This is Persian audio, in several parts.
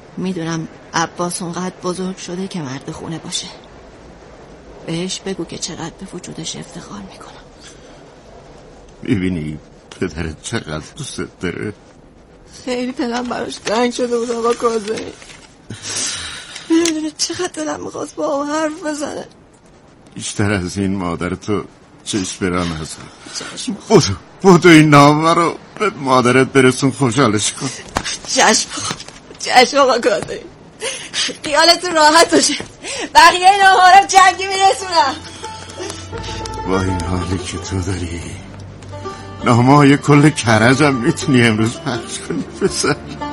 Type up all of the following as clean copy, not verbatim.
میدونم عباس اونقدر بزرگ شده که مرد خونه باشه. بهش بگو که چقدر به وجودش افتخار میکنم. میبینی پدرت چقدر دوست داره. خیلی دلم براش تنگ شده بود آقا کاظمی. میدونی چقدر دلم میخواست با هم حرف بزنه. بیشتر از این مادر تو چشم برام هست. بودو این نامه رو به مادرت برسون، خوشحالش کن. چشم آقا کاظمی، خیالتون راحت باشه. بقیه نامه رو جنگی میرسونم. با این حالی که تو داری نامه های کل کرجم میتونی امروز پخش کنی پسر.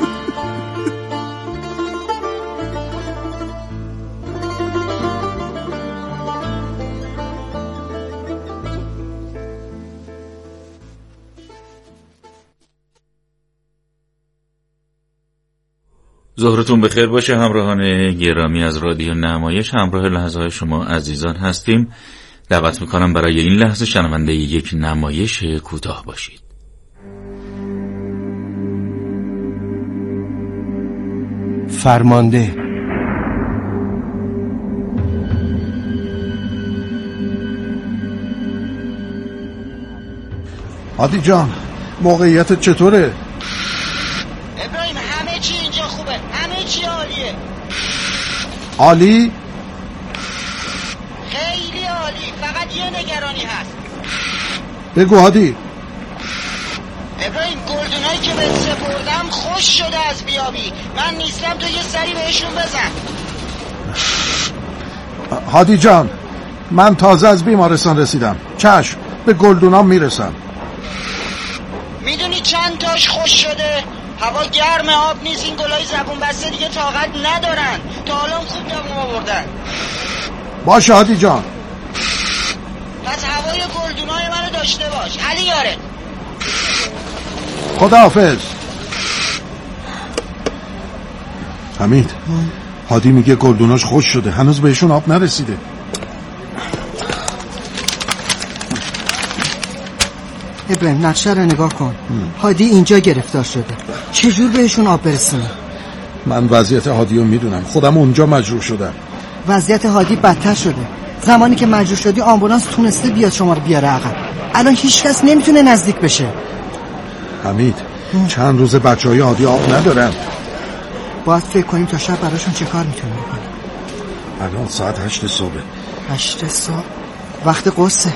ظهرتون بخیر باشه همراهان گرامی از رادیو نمایش. همراه لحظه‌های شما عزیزان هستیم. دعوت میکنم برای این لحظه شنونده یک نمایش کوتاه باشید. فرمانده. عادی جان، موقعیت چطوره؟ ابراهیم همه چی اینجا خوبه، همه چی عالیه. عالی؟ خیلی عالی، فقط یه نگرانی هست. بگو عادی. ابراهیم گلدونایی که به سپردم خوش شده از بیابی. من نیستم، تو یه سری بهشون بزن. هادی جان، من تازه از بیمارستان رسیدم. چشم، به گلدونام میرسم. میدونی چند تاش خوش شده؟ هوا گرم، آب نیست، این گلای زبون بسته دیگه طاقت ندارن. تا حالا خوب دوام آوردن. باشه هادی جان. پس هوای گلدونای منو داشته باش. علی یاره. خداحافظ. حمید، هادی میگه گلدوناش خوش شده، هنوز بهشون آب نرسیده. ابراهیم نقشه رو نگاه کن. هادی اینجا گرفتار شده، چجور بهشون آب برسونه؟ من وضعیت هادی رو میدونم، خودم اونجا مجروح شدم. وضعیت هادی بدتر شده. زمانی که مجروح شدی آمبولانس تونسته بیاد شما رو بیاره عقب. الان هیچ کس نمیتونه نزدیک بشه. حمید، چند روز بچهای هادی آب ندارن. باید فکر کنیم تا شب براشون چه کار میتونیم بکنیم. الان ساعت 8 صبح. 8 صبح وقت قرصه.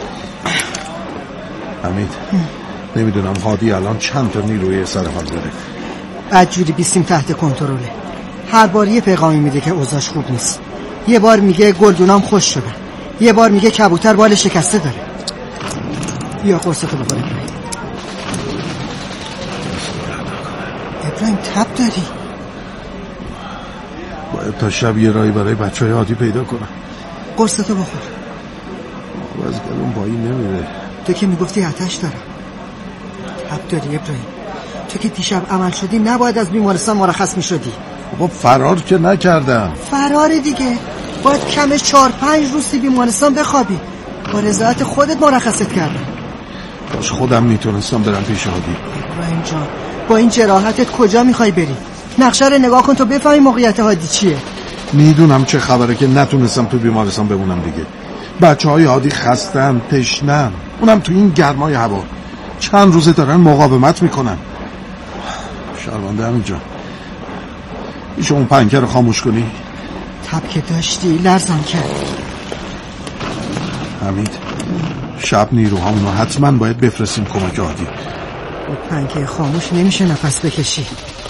حمید، نمیدونم هادی الان چند تا نیروی سر حال داره. بدجوری بیستیم تحت کنترله. هر بار یه پیغامی میده که اوضاعش خوب نیست. یه بار میگه گلدونام خوش شدن، یه بار میگه کبوتر بال شکسته داره. بیا قرصتو بخور ابراهیم. تب داری؟ باید تا شب یه راهی برای بچهای هادی پیدا کنم. قرصتو بخور. از گلوم پایی نمیره. تو که میگفتی آتش دارم. تب داری ابراهیم. تو که دیشب عمل شدی نباید از بیمارستان مرخص میشدی. بابا فرار که نکردم. فرار دیگه. باید کمش 4-5 روز بیمارستان بخوابی. با رضایت خودت مرخصت کردم. باش خودم میتونستم برم پیش هادی. ابراهیم جان، با این جراحتت کجا میخوای بری؟ نقشه رو نگاه کن تو بفهمی موقعیت هادی چیه. میدونم چه خبره که نتونستم تو بیمارستان بمونم دیگه. بچهای هادی خستن، تشنن، اونم تو این گرمای هوا. چند روزه دارن مقاومت میکنن. شرمنده همین جان. میشه اون پنکر رو خاموش کنی؟ تب که داشتی لرزم کرد. حمید، شب نیروهامونو حتما باید بفرستیم کمک هادی. با پنکر خاموش نمیشه نفس بکشی.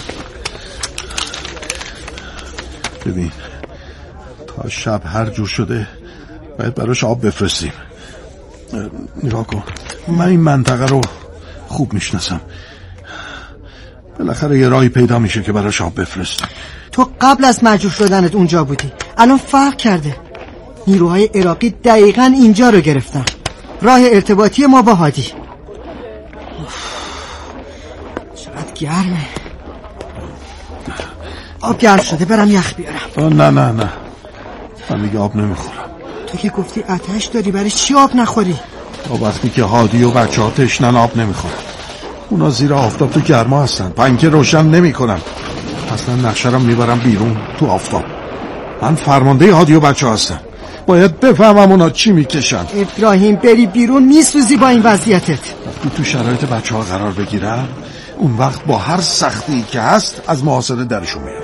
ببین، تا شب هر جور شده باید براش آب بفرستیم. نگاه کن، من این منطقه رو خوب میشناسم. بالاخره یه راهی پیدا میشه که براش آب بفرستیم. تو قبل از مجروح شدنت اونجا بودی، الان فرق کرده. نیروهای عراقی دقیقاً اینجا رو گرفتن، راه ارتباطی ما با هادی. چقدر گرمه. آب گرم شده، برم یخ بیارم. نه من دیگه آب نمیخورم. تو که گفتی آتش داری، برای چی آب نخوری؟ تا وقتی که هادی و بچه ها تشنن آب نمیخورن. اونا زیر آفتاب تو گرما هستن، پنکه روشن نمی کنن. پس من نقشه رو میبرم بیرون تو آفتاب. من فرمانده هادی و بچه هستم، باید بفهمم اونا چی میکشن. ابراهیم بری بیرون میسوزی با این وضعیتت. وقتی تو شرایط بچه ها قرار بگیرم اون وقت با هر سختی که هست از محاصره درشون میارم.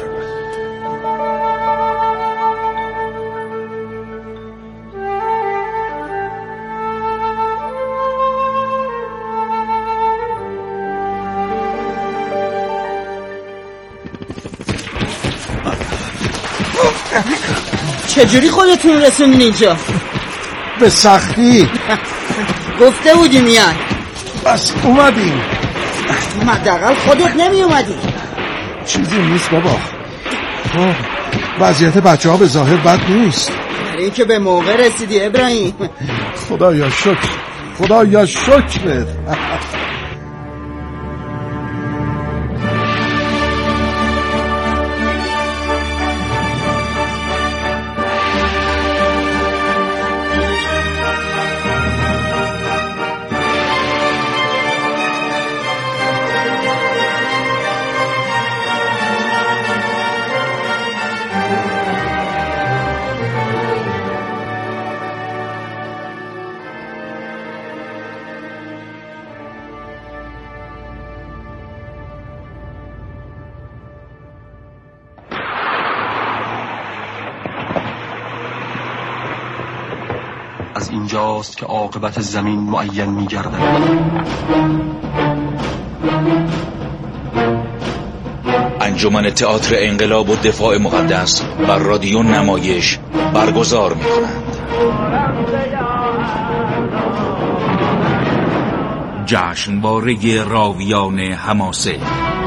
چجوری خودتون رسوندین اینجا؟ به سختی. گفته بودی میان. بس اومدیم. حداقل خودت نمی اومدی. چیزی نیست بابا. وضعیت بچه ها به ظاهر بد نیست. برای اینکه به موقع رسیدی ابراهیم. خدایا شکر، خدایا شکرت. از اینجاست که عاقبت زمین معین می‌گردد. انجمن تئاتر انقلاب و دفاع مقدس بر رادیو نمایش برگزار می‌کنند. جشنواره راویان حماسه.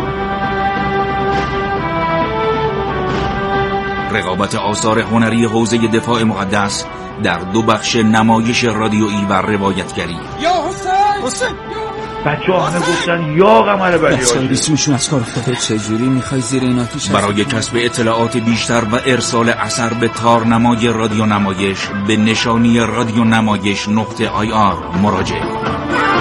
رقابت آثار هنری حوزه دفاع مقدس در 2 بخش نمایش رادیویی و روایتگری. یا حسین بچه‌ها همه گفتن یا قمر بلی بیسیمشون از کار افتاده. چجوری میخوای زیر این آتیش؟ برای کسب اطلاعات بیشتر و ارسال اثر به تارنمای رادیو نمایش به نشانی رادیو نمایش.ir مراجعه کنید.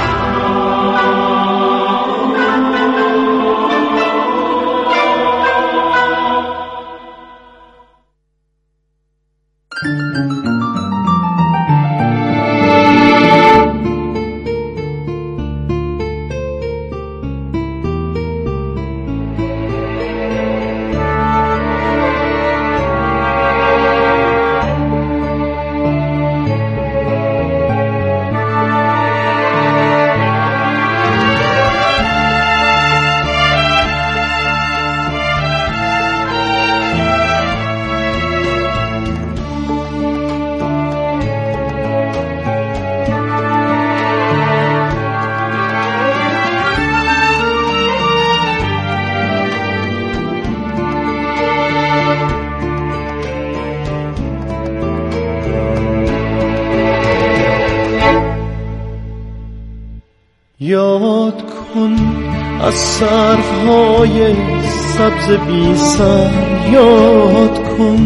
یاد کن از سرهای سبز بی سر، یاد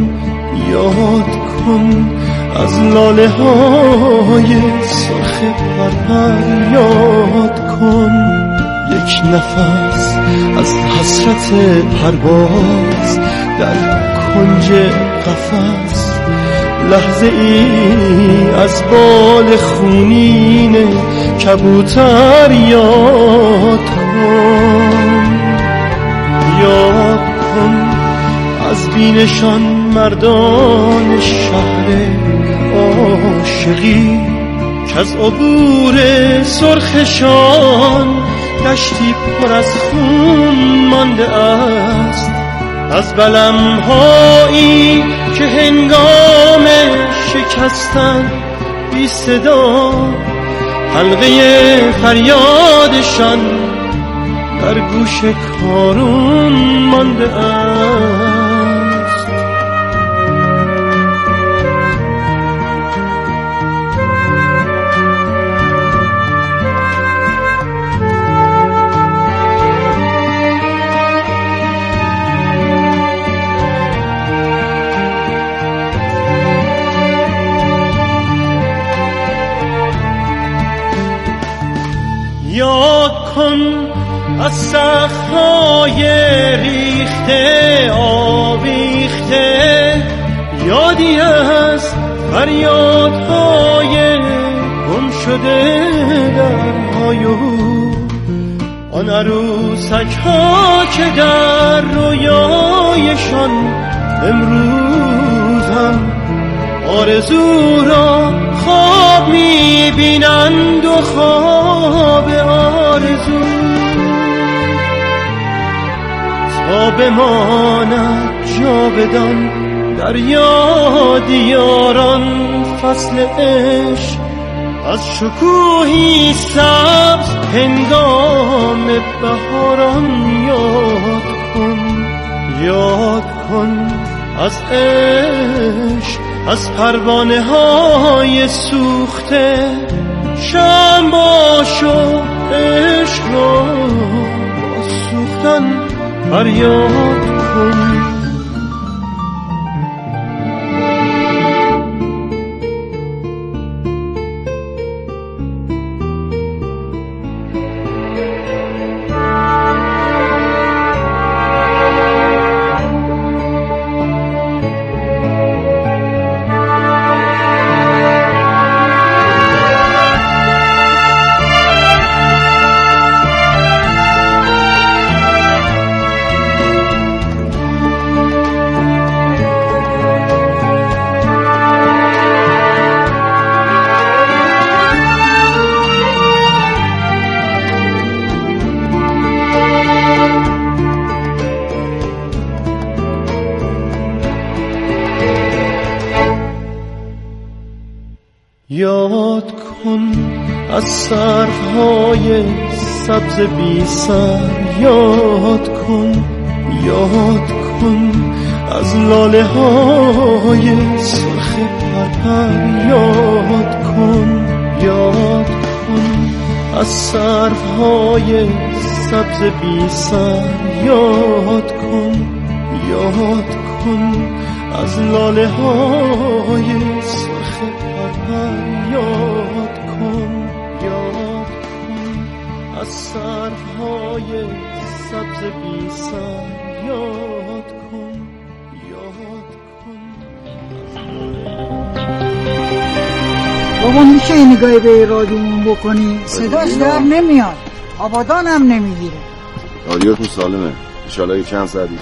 کن از لاله های سرخ پرپر، یاد کن یک نفس از حسرت پرواز در کنج قفس، لحظه ای از بال خونین کبوتر، یاد کن از بینشان مردان شهر عاشقی که از عبور سرخشان دشتی پر از خون مانده است، از قلم‌هایی که هنگام شکستن بی صدا حلقه فریادشان در گوش کارون مانده است. یاد کن از صخره‌های ریخته آویخته، یادی است فریادهای گم شده درهای او، آن عروسک ها که در رویایشان امروزم آرزو را خواب می‌بینند و خواب آرزو تا بماند جاودان در یاد یاران. فصل عشق از شکوهی سبز هنگام بهاران، یاد کن یاد کن از عشق، از پروانه های سوخته شمع باش و عشق را با سوختن فریاد کن. یاد کن از سرهای سبز بی سر، یاد کن یاد کن از لاله های سرخ پرپر، یاد کن یاد کن از سرهای سبز بی سر، یاد کن یاد کن از لاله های سرخ پرپر، یاد کن از سرهای سبز بی سر، یاد کن بابا میشه این نگاهی به رادیومون بکنی؟ صداش در نمیاد، آبادان هم نمیگیره. رادیوتون سالمه، انشالله یه چند ساعتی.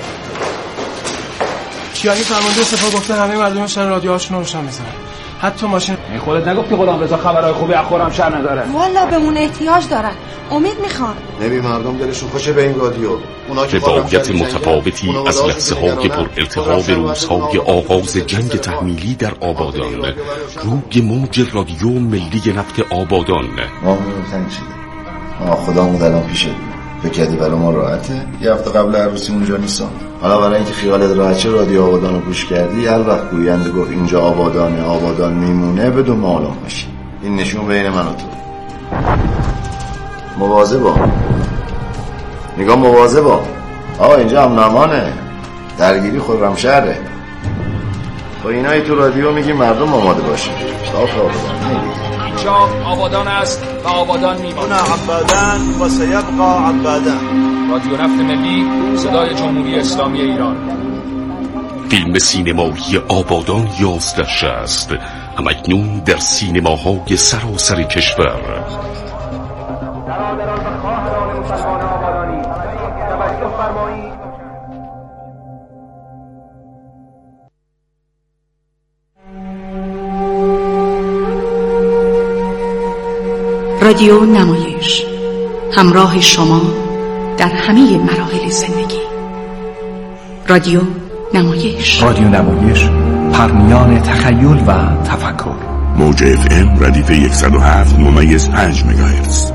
چیانی فرمانده سپاه گفته همه مردمشن رادیوهاشون رو روشن میذارن، حتی ماشین. خودت نگفتی غلام رضا خبرهای خوبی از خرمشهر نداره؟ والا بهمون احتیاج دارن، امید میخوان. نبی مردم دلشون خوشه به این رادیو. روایت متفاوتی از لحظه‌های پر التهاب روزهای آغاز جنگ تحمیلی در آبادان، روی موج رادیو ملی نفت آبادان. ما تنگ شده، خدامون الان پیشه فکر کردی برای ما راحته؟ یه هفته قبل عروسی اونجا نیستم. حالا برای اینکه خیالت راحت شه رادیو آبادان رو گوش کردی، هر وقت گوینده گفت اینجا آبادانه، آبادان میمونه، بدون معلوم باشی. این نشون بین من و تو. مواظبا نگاه، مواظبا. اینجا امنامانه، درگیری خرمشهره. با اینایی تو رادیو میگی مردم آماده باشه. صاف آبادان اینجا آبادان است و آبادان میمونه. عبادان و سیبقا عبادان. رادیو نفت ملی، صدای جمهوری اسلامی ایران. فیلم سینمایی آبادان 1160 همکنون در سینماهای سراسر کشور. رادیو نمایش، همراه شما در همه مراحل زندگی. رادیو نمایش، رادیو نمایش، پرمیان تخیل و تفکر. موج FM ردیف 107.5 مگاهرتز.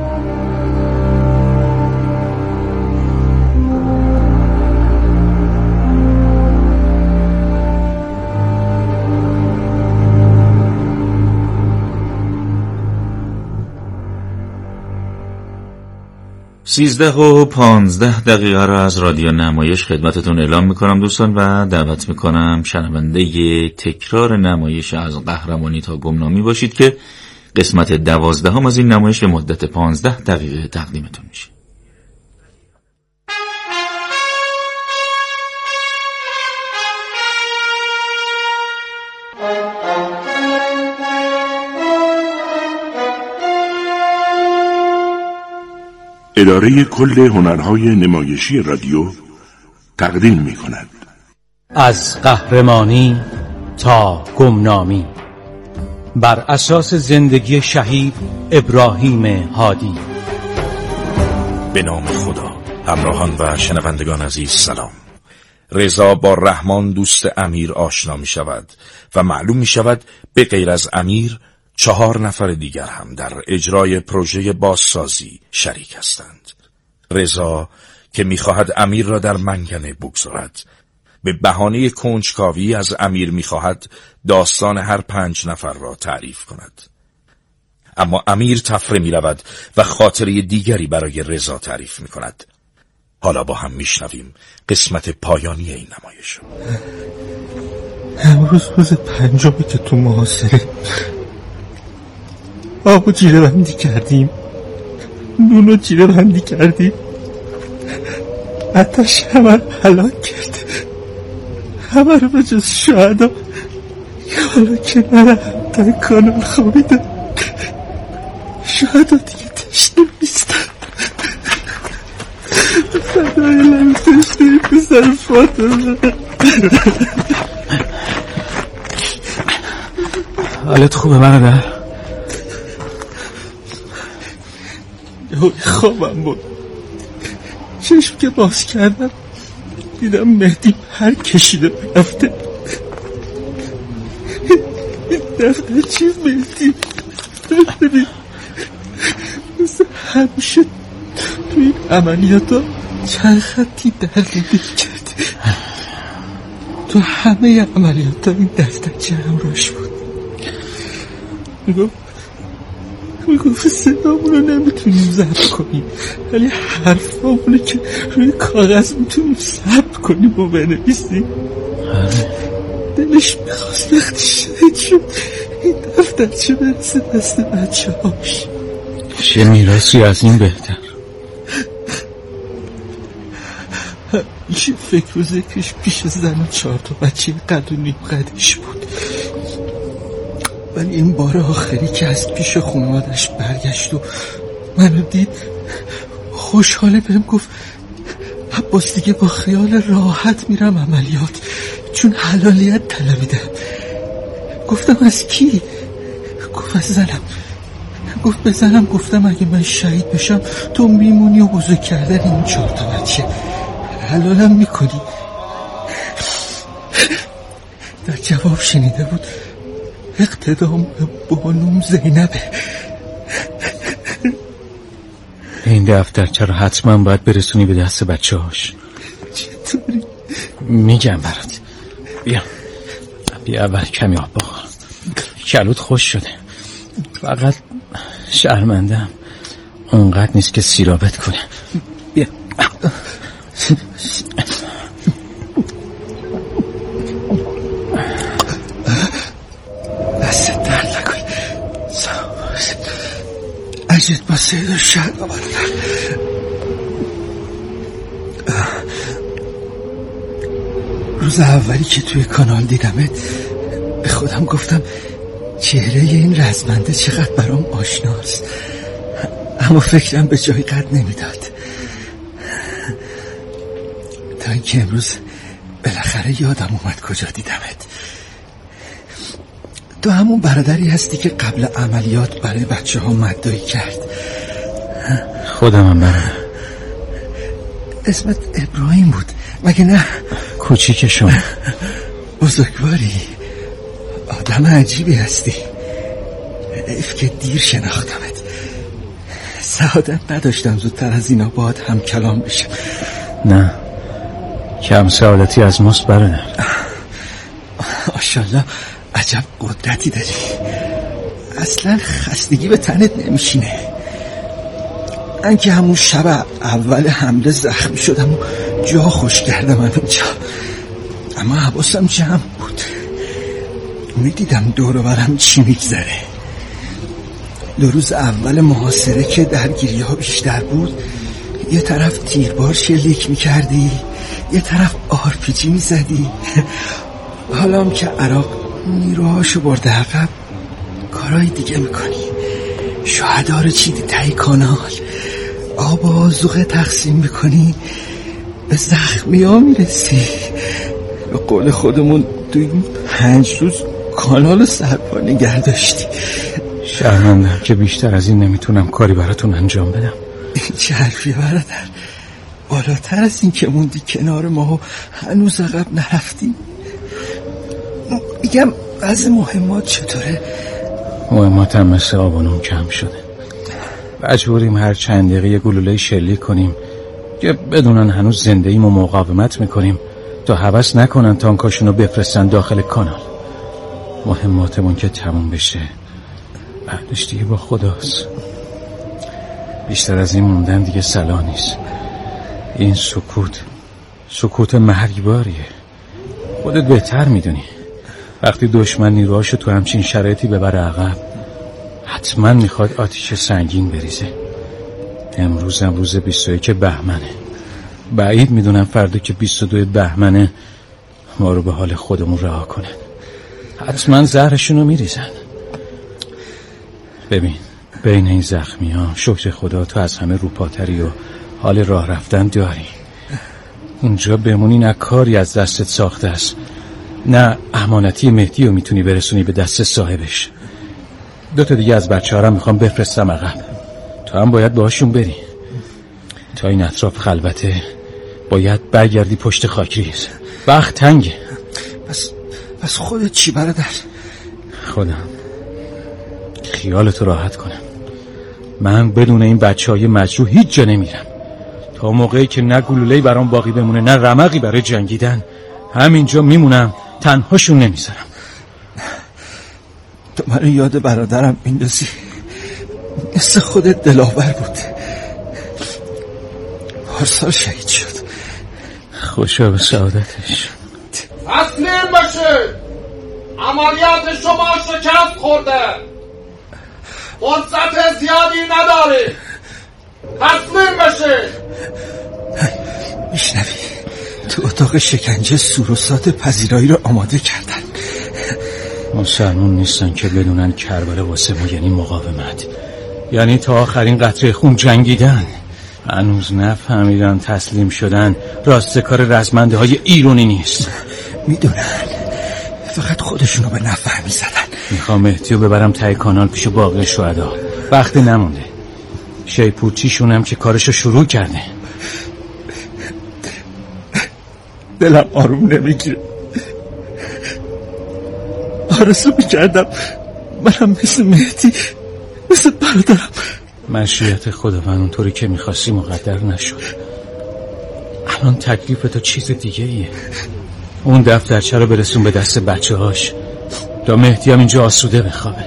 سیزده و 15 دقیقه را از رادیو نمایش خدمتتون اعلام میکنم دوستان و دعوت میکنم شنونده تکرار نمایش از قهرمانی تا گمنامی باشید که قسمت 12 از این نمایش به مدت 15 دقیقه تقدیمتون میشه. اداره کل هنرهای نمایشی رادیو تقدیم می کند. از قهرمانی تا گمنامی، بر اساس زندگی شهید ابراهیم هادی. به نام خدا. همراهان و شنوندگان عزیز سلام. رضا با رحمان دوست امیر آشنا می شود و معلوم می شود به غیر از امیر 4 نفر دیگر هم در اجرای پروژه بازسازی شریک هستند. رضا که می خواهد امیر را در منگنه بگذارد، به بهانه کنجکاوی از امیر می خواهد داستان هر 5 نفر را تعریف کند. اما امیر تفره می رود و خاطره دیگری برای رضا تعریف می کند. حالا با هم می شنویم قسمت پایانی این نمایش. امروز روز 5 که تو محاصره آبو جیره بندی کردیم، نونو جیره بندی کردیم، آتش همه هلاک کرد، همه رو به جز شهدا حالا که نرم تا کانال خوابیدم. شهدا دیگه تشنه نیستن. فدای لم تشنه پسر فاطمه. حالت خوبه برادر؟ خوابم بود. چشم که باز کردم دیدم مهدی پر کشیده رفته. دفتر چیز مهدی ببین، مثل همیشه تو این عملیات ها چند خطی درد دل کرده. تو همه عملیات ها این دفترچه همراهش بود. میگفت صدامونو نمیتونیم ضبط کنیم، ولی حرفامونو که روی کاغذ میتونیم ضبط کنیم و بنویسیم. دلش میخواست وقتی شهید شد این دفترچه برسه دست بچه هاش. چه میراثی از این بهتر. همیشه فکر و ذکرش پیش زن و 4 بچه قد و نیم قدش بود، ولی این بار آخری که از پیش خانوادش برگشت و منو دید خوشحاله بهم گفت عباس دیگه با خیال راحت میرم عملیات چون حلالیت طلبیدم. گفتم از کی؟ گفت از زنم. گفت به زنم گفتم اگه من شهید بشم تو میمونی و بزرگ کردن این 4 بچه حلالم میکنی. در جواب شنیده بود اقتدام به بانوم زینبه. این دفترچه رو حتما باید برسونی به دست بچه هاش. چطوری؟ میگم برات. بیا اول کمی آب بخور. کلوت خوش شده، فقط شرمندم اونقدر نیست که سیرابت کنه. بیا دست درد نکن. اجد با سید و شهد آمدن. روز اولی که توی کانال دیدمت به خودم گفتم چهره این رزمنده چقدر برام آشناست، اما فکرم به جای قد نمیداد تا اینکه امروز بالاخره یادم اومد کجا دیدمت. تو همون برادری هستی که قبل عملیات برای بچه ها مدعی کرد. خودم هم برادر. اسمت ابراهیم بود مگه نه؟ کوچیک شما. بزرگواری، آدم عجیبی هستی. حیف که دیر شناختمت. سعادت نداشتم زودتر از اینا باهات هم کلام بشم. نه، کم سعادتی از ماست برادر. ماشاءالله عجب قدرتی داری. اصلا خستگی به تنت نمیشینه. من که همون شب اول حمله زخمی شدم و جا خوش کردم اونجا، اما حواسم جمع بود. میدیدم دور و برم چی میگذره. 2 روز اول محاصره که درگیری ها بیشتر بود، یه طرف تیربار شلیک میکردی، یه طرف آرپیجی میزدی. حالا هم که عراق نیروهاشو برده عقب، کارهای دیگه میکنی. شهدا رو چیدی تایی کانال، آب آذوقه تقسیم میکنی به زخمی ها میرسی. به قول خودمون تو این 5 روز کانال سرپا نگه داشتی. شرمندم که بیشتر از این نمیتونم کاری براتون انجام بدم. این چه حرفیه برادر؟ بالاتر از این که موندی کنار ما و هنوز عقب نرفتی. میگم بعض مهمات چطوره؟ مهمات هم مثل آبانون کم شده. مجبوریم هر چند دقیقه یه گلوله شلیک کنیم که بدونن هنوز زنده ایم و مقاومت میکنیم تا هوس نکنن تانکاشونو بفرستن داخل کانال. مهماتمون که تموم بشه بعدش دیگه با خداست. بیشتر از این موندن دیگه صلاح نیست. این سکوت مرگباریه. خودت بهتر میدونی وقتی دشمن نیروهاشو تو همچین شرایطی ببره عقب حتما میخواد آتیش سنگین بریزه. امروز هم روز 21 بهمنه. بعید میدونم فردا که 22 بهمنه ما رو به حال خودمون رها کنن. حتما زهرشونو میریزن. ببین بین این زخمی ها شکر خدا تو از همه روپاتری و حال راه رفتن داری. اونجا بمونی نه کاری از دستت ساخته است نه امانتی مهدی رو میتونی برسونی به دست صاحبش. 2 تا دیگه از بچه ها رو میخوام بفرستم عقب. تو هم باید باهاشون بری. تا این اطراف خلوته باید برگردی پشت خاکریز. وقت تنگه. پس خودت چی برادر؟ خودم خیالتو راحت کنم. من بدون این بچه‌های مجروح هیچ جا نمیرم. تا موقعی که نه گلوله‌ای برام باقی بمونه نه رمقی برای جنگیدن همینجا میمونم. تنهاشون نمیذارم. تو منو یاد برادرم میندازی. مثل خودت دلاور بود. پارسال شهید شد. خوشا به سعادتش. تسلیم بشه. عملیات شما شکست خورده. فرصت زیادی نداری. تسلیم بشه. میشنوی تو اتاق شکنجه سوروسات پذیرایی رو آماده کردن. مسلمون نیستن که بدونن کربلا واسه ما یعنی مقاومت، یعنی تا آخرین قطره خون جنگیدن. هنوز نفهمیدن تسلیم شدن راستکار رزمنده های ایرانی نیست. میدونن فقط خودشونو به نفهمی زدن. میخوام مهدیو ببرم ته کانال پیش باقی شهدا. وقت نمونده. شیپورچیشونم که کارشو شروع کرده. دلم آروم نمیگیره. آرزو میکردم منم مثل مهدی مثل برادرم. مشیت خداوند اونطوری که میخواستی مقدر نشد. الان تکلیف تو چیز دیگه ایه. اون دفترچه رو برسون به دست بچه هاش تا مهدی هم اینجا آسوده بخوابه.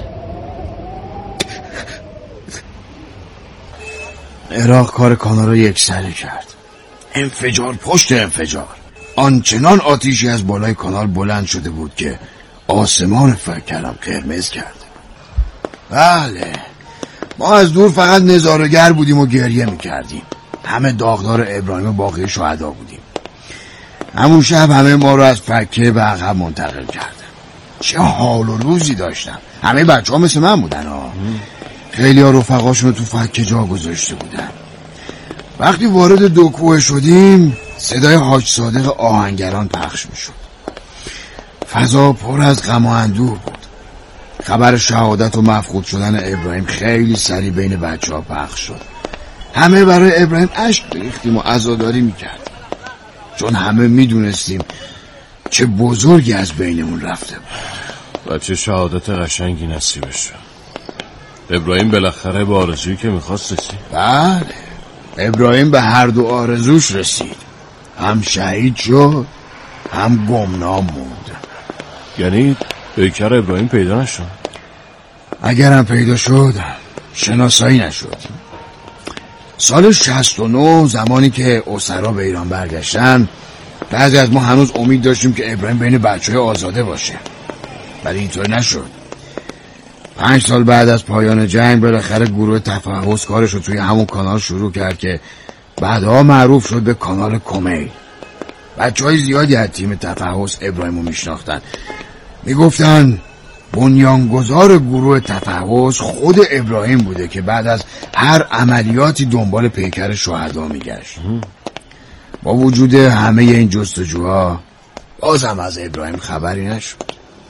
عراق کار کانال رو یکسره کرد. انفجار پشت انفجار. آنچنان آتیشی از بالای کانال بلند شده بود که آسمان فکرم قرمز کرد. بله ما از دور فقط نظاره‌گر بودیم و گریه میکردیم. همه داغدار ابراهیم و باقی شهدا بودیم. همون شب همه ما رو از فکه به عقب منتقل کردن. چه حال و روزی داشتم. همه بچه ها مثل من بودن ها. خیلی ها رفقاشون رو تو فکه جا گذاشته بودن. وقتی وارد دو کوه شدیم صدای حاج صادق آهنگران پخش میشد. فضا پر از غم و اندوه بود. خبر شهادت و مفقود شدن ابراهیم خیلی سریع بین بچه ها پخش شد. همه برای ابراهیم اشک ریختیم و عزاداری میکردیم، چون همه میدونستیم چه بزرگی از بینمون رفته بود. و چه شهادت قشنگی نصیبش شد. ابراهیم بالاخره به آرزویی که میخواست رسید. بله ابراهیم به هر دو آرزوش رسید. هم شهید شد هم گمنام موند. یعنی پیکر ابراهیم پیدا نشد؟ اگرم پیدا شد شناسایی نشد. سال 69 زمانی که اسرا به ایران برگشتن بعضی از ما هنوز امید داشتیم که ابراهیم بین بچه‌های آزاده باشه، ولی اینطور نشد. 5 سال بعد از پایان جنگ بالاخره گروه تفحص کارش رو توی همون کانال شروع کرد که بعدها معروف شد به کانال کمیل. بچه‌های زیادی از تیم تفحص ابراهیم رو میشناختن. میگفتن بنیانگذار گروه تفحص خود ابراهیم بوده که بعد از هر عملیاتی دنبال پیکر شهدا میگشت. با وجود همه این جستجوها بازم از ابراهیم خبری نشد.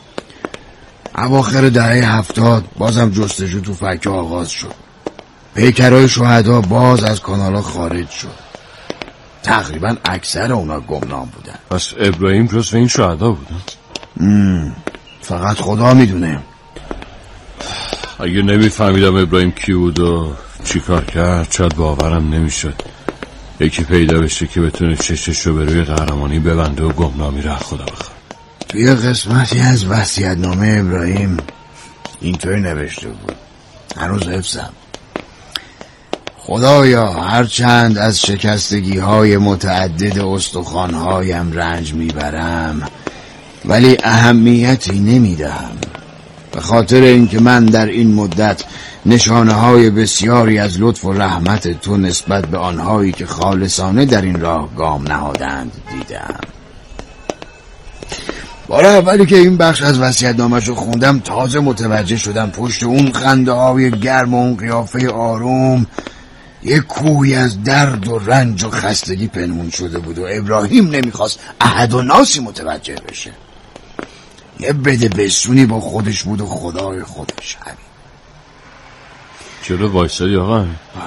اواخر دهه 70 بازم جستجو تو فکه آغاز شد. پیکرهای شهدا باز از کانالا خارج شد. تقریبا اکثر اونا گمنام بودن. پس ابراهیم جزو این شهدا بودن؟ فقط خدا میدونه. اگه نمیفهمیدم ابراهیم کی بود و چی کار کرد شاید باورم نمیشد یکی پیدا بشه که بتونه چششو به روی قهرمانی ببنده و گمنامی رو خدا بخواد. توی قسمتی از وصیت‌نامه ابراهیم اینطوری نوشته بود، هنوز حفظم: خدایا هرچند از شکستگی‌های متعدد استخوان‌هایم رنج میبرم ولی اهمیتی نمیدهم، به خاطر اینکه من در این مدت نشانه‌های بسیاری از لطف و رحمت تو نسبت به آنهایی که خالصانه در این راه گام نهادند دیدم. بار اولی که این بخش از وصیت‌نامه‌شو خوندم تازه متوجه شدم پشت اون خنده‌های گرم و اون قیافه آروم یک کوهی از درد و رنج و خستگی پنهون شده بود و ابراهیم نمیخواست احد و ناسی متوجه بشه. یه بده بسونی با خودش بود و خدای خودش. همین. چرا وایسادی آقا؟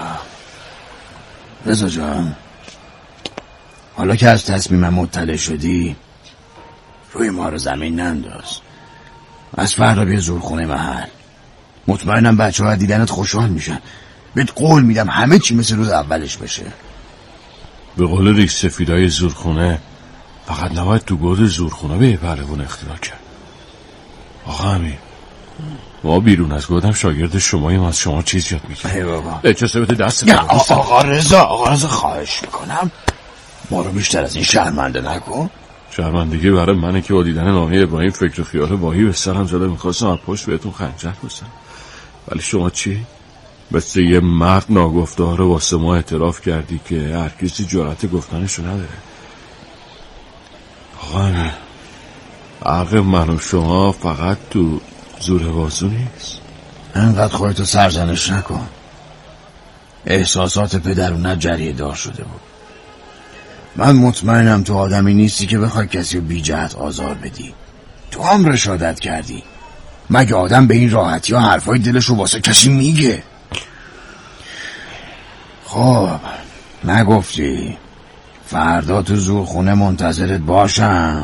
رضا جان، حالا که از تصمیمم مطلع شدی روی ما رو زمین ننداز. از فردا بیا زورخونه محل. مطمئنم بچه ها دیدنت خوشحال میشن. بهت قول میدم همه چی مثل روز اولش بشه. به قول ریش سفیدای زورخونه فقط نباید تو گود زورخونه به پهلوان اختراع کرد. آقا امیر، ما بیرون از گودم شاگرد شماییم، از شما چیز یاد میگیرم. ای بابا اجازه بده دست آقا رضا خواهش میکنم ما رو بیشتر از این شرمنده نکن. شرمندگی برای منه که با دیدن نامه ابراهیم فکر و خیال واهی به سرم زده، میخواستم از پشت بهتون خنجر بزنم، ولی شما چی؟ مثل یه مرد ناگفتار واسه ما اعتراف کردی که هر کسی جرأت گفتنشو نداره. آقا امیر، عقل من و شما فقط تو زور بازو نیست. انقدر خودتو سرزنش نکن. احساسات پدرونت جریه دار شده بود. من مطمئنم تو آدمی نیستی که بخوای کسی رو بی جهت آزار بدی. تو هم رشادت کردی. مگه آدم به این راحتی ها حرفای دلشو واسه کسی میگه؟ خب نگفتی فردا تو زورخونه منتظرت باشم؟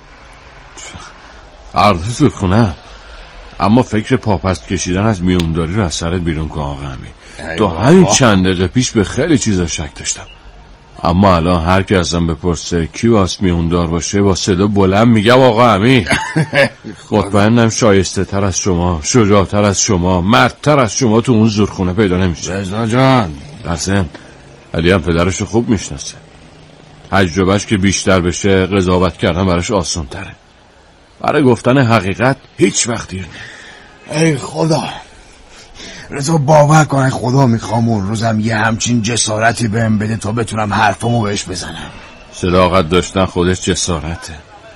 فردا زورخونه؟ اما فکر پاپست کشیدن از میونداری رو از سرت بیرون کن آقا امیر. تو همین چند دقیقه پیش به خیلی چیزا شک داشتم، اما الان هر کی ازم بپرسه کی واس میوندار باشه با صدا بلند میگم آقا امیر. مطمئنم شایسته تر از شما، شجاعتر از شما، مردتر از شما تو اون زورخونه پیدا نمیشه. رضا جان قسم علی هم پدرشو خوب میشناسه، تجربهش که بیشتر بشه قضاوت کردن براش آسان تره. برای گفتن حقیقت هیچ وقت دیر نیست. ای خدا رضا، باور کن خدا میخوام اون روزم یه همچین جسارتی بهم بده تا بتونم حرفمو بهش بزنم. صداقت داشتن خودش جسارته.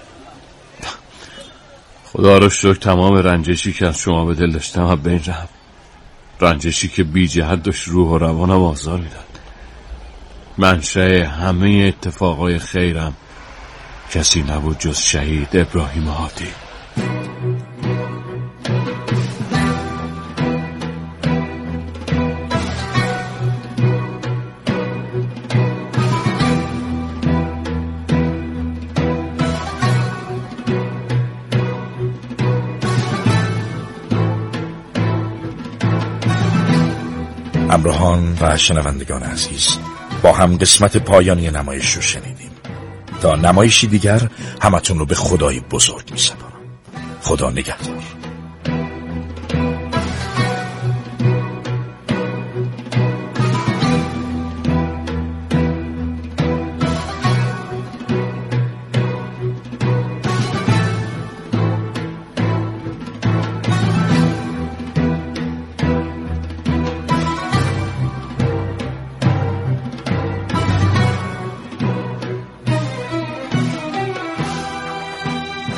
خدا رو شکر تمام رنجشی که از شما به دل داشتم از بین رفت. رنجشی که بی جهت داشت روح و روانم آزار میداد. منشأ همه اتفاقای خیرم کسی نبود جز شهید ابراهیم هادی. همراهان و شنوندگان عزیز، با هم قسمت پایانی نمایش رو شنیدیم. تا نمایشی دیگر همتون رو به خدای بزرگ می‌سپارم. خدا نگهدار.